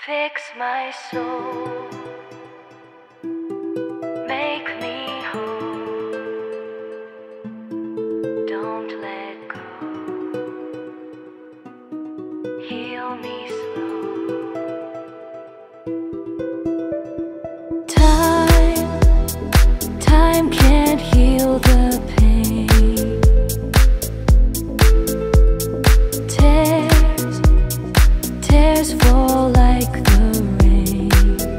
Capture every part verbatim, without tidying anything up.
Fix my soul, make me whole, don't let go, heal me slow. Time, time can't heal the pain. Tears, tears fall like the rain.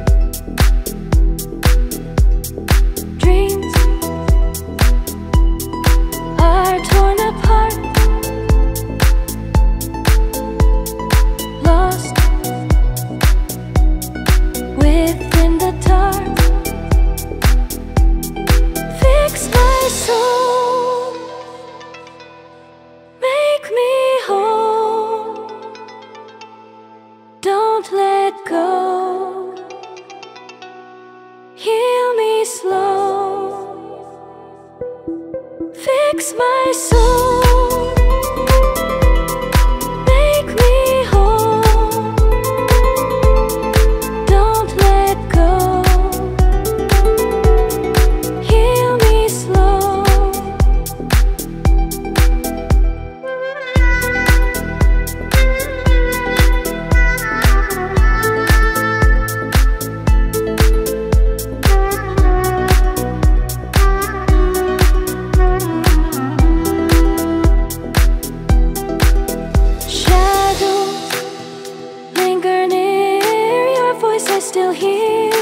Dreams are torn apart, lost within the dark. Fix my soul, make me whole, don't let go, heal me slow. Fix my soul, make me whole, don't let go, heal me slow. Shadows linger near, your voice I still hear.